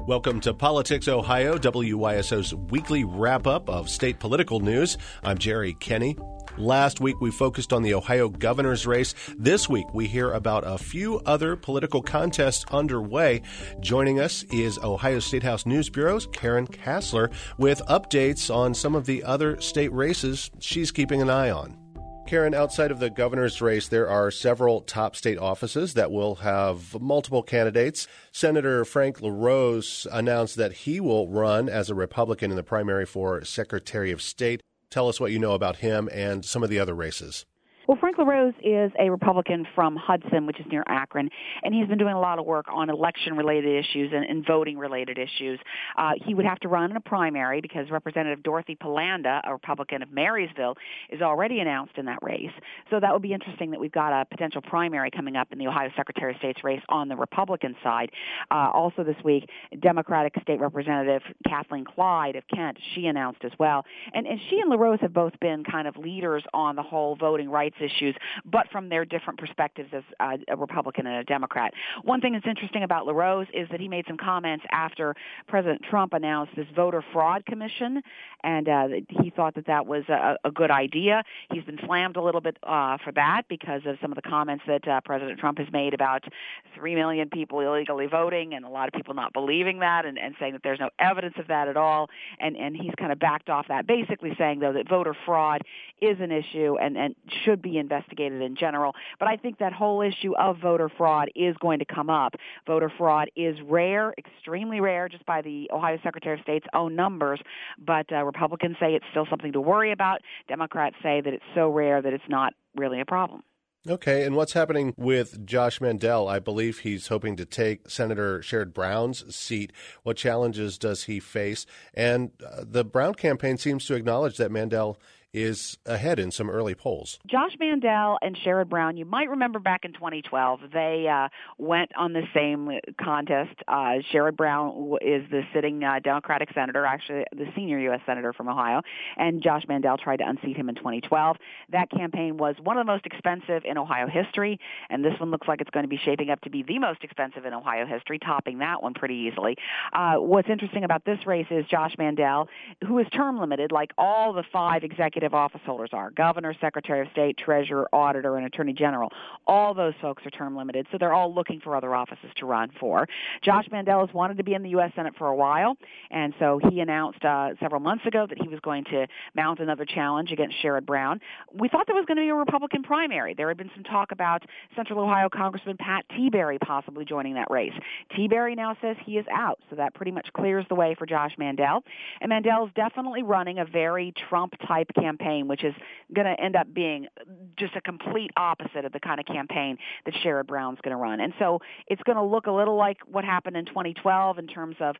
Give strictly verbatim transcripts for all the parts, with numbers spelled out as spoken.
Welcome to Politics Ohio, W Y S O's weekly wrap-up of state political news. I'm Jerry Kenny. Last week, we focused on the Ohio governor's race. This week, we hear about a few other political contests underway. Joining us is Ohio State House News Bureau's Karen Kasler with updates on some of the other state races she's keeping an eye on. Karen, outside of the governor's race, there are several top state offices that will have multiple candidates. Senator Frank LaRose announced that he will run as a Republican in the primary for Secretary of State. Tell us what you know about him and some of the other races. Well, Frank LaRose is a Republican from Hudson, which is near Akron, and he's been doing a lot of work on election-related issues and, and voting-related issues. Uh, he would have to run in a primary because Representative Dorothy Polanda, a Republican of Marysville, is already announced in that race. So that would be interesting that we've got a potential primary coming up in the Ohio Secretary of State's race on the Republican side. Uh, also this week, Democratic State Representative Kathleen Clyde of Kent, she announced as well. And, and she and LaRose have both been kind of leaders on the whole voting rights issues, but from their different perspectives as uh, a Republican and a Democrat. One thing that's interesting about LaRose is that he made some comments after President Trump announced this voter fraud commission, and uh, he thought that that was a, a good idea. He's been slammed a little bit uh, for that because of some of the comments that uh, President Trump has made about three million people illegally voting and a lot of people not believing that and, and saying that there's no evidence of that at all, and, and he's kind of backed off that, basically saying, though, that voter fraud is an issue and, and should be investigated in general. But I think that whole issue of voter fraud is going to come up. Voter fraud is rare, extremely rare, just by the Ohio Secretary of State's own numbers, but uh, Republicans say it's still something to worry about. Democrats say that it's so rare that it's not really a problem. Okay, and what's happening with Josh Mandel? I believe he's hoping to take Senator Sherrod Brown's seat. What challenges does he face? And uh, the Brown campaign seems to acknowledge that Mandel is ahead in some early polls. Josh Mandel and Sherrod Brown, you might remember back in twenty twelve, they uh, went on the same contest. Uh, Sherrod Brown is the sitting uh, Democratic senator, actually the senior U S senator from Ohio, and Josh Mandel tried to unseat him in twenty twelve. That campaign was one of the most expensive in Ohio history, and this one looks like it's going to be shaping up to be the most expensive in Ohio history, topping that one pretty easily. Uh, what's interesting about this race is Josh Mandel, who is term limited, like all the five executive office holders are, governor, secretary of state, treasurer, auditor, and attorney general. All those folks are term limited, so they're all looking for other offices to run for. Josh Mandel has wanted to be in the U S Senate for a while, and so he announced uh, several months ago that he was going to mount another challenge against Sherrod Brown. We thought there was going to be a Republican primary. There had been some talk about Central Ohio Congressman Pat Tiberi possibly joining that race. Tiberi now says he is out, so that pretty much clears the way for Josh Mandel. And Mandel is definitely running a very Trump-type campaign. campaign, which is going to end up being just a complete opposite of the kind of campaign that Sherrod Brown's going to run. And so it's going to look a little like what happened in twenty twelve in terms of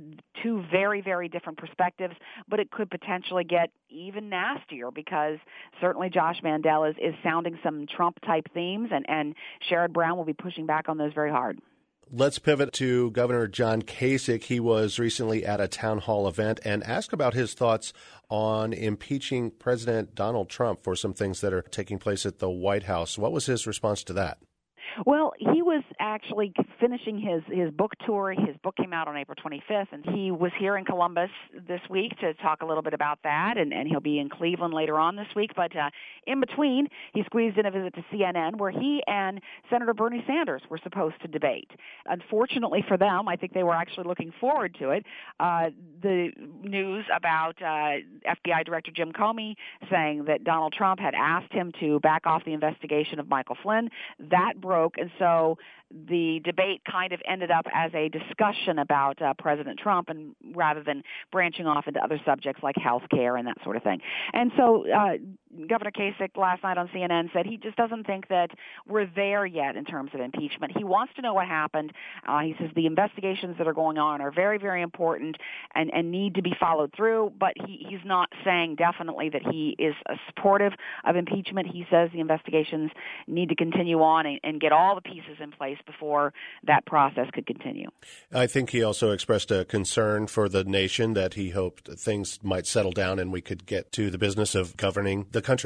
two very, very different perspectives, but it could potentially get even nastier because certainly Josh Mandel is, is sounding some Trump-type themes, and, and Sherrod Brown will be pushing back on those very hard. Let's pivot to Governor John Kasich. He was recently at a town hall event and asked about his thoughts on impeaching President Donald Trump for some things that are taking place at the White House. What was his response to that? Well, he was actually finishing his, his book tour. His book came out on April twenty-fifth, and he was here in Columbus this week to talk a little bit about that, and, and he'll be in Cleveland later on this week. But uh, in between, he squeezed in a visit to C N N, where he and Senator Bernie Sanders were supposed to debate. Unfortunately for them, I think they were actually looking forward to it. Uh, the news about uh, F B I Director Jim Comey saying that Donald Trump had asked him to back off the investigation of Michael Flynn, that broke. And so the debate kind of ended up as a discussion about uh, President Trump, and rather than branching off into other subjects like health care and that sort of thing. And so uh, Governor Kasich last night on C N N said he just doesn't think that we're there yet in terms of impeachment. He wants to know what happened. Uh, he says the investigations that are going on are very, very important and, and need to be followed through, but he, he's not saying definitely that he is uh, supportive of impeachment. He says the investigations need to continue on and, and get all the pieces in place before that process could continue. I think he also expressed a concern for the nation that he hoped things might settle down and we could get to the business of governing the country.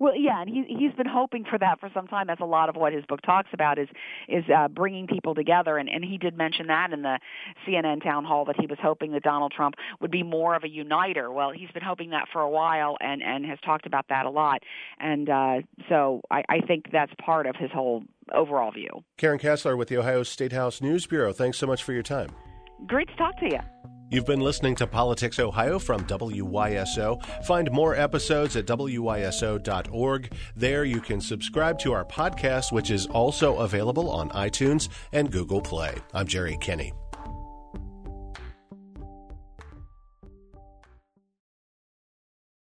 Well, yeah, and he, he's been hoping for that for some time. That's a lot of what his book talks about is is uh, bringing people together, and, and he did mention that in the C N N town hall, that he was hoping that Donald Trump would be more of a uniter. Well, he's been hoping that for a while and, and has talked about that a lot, and uh, so I, I think that's part of his whole overall view. Karen Kaslar with the Ohio State House News Bureau, thanks so much for your time. Great to talk to you. You've been listening to Politics Ohio from W Y S O. Find more episodes at W Y S O dot org. There you can subscribe to our podcast, which is also available on iTunes and Google Play. I'm Jerry Kenny.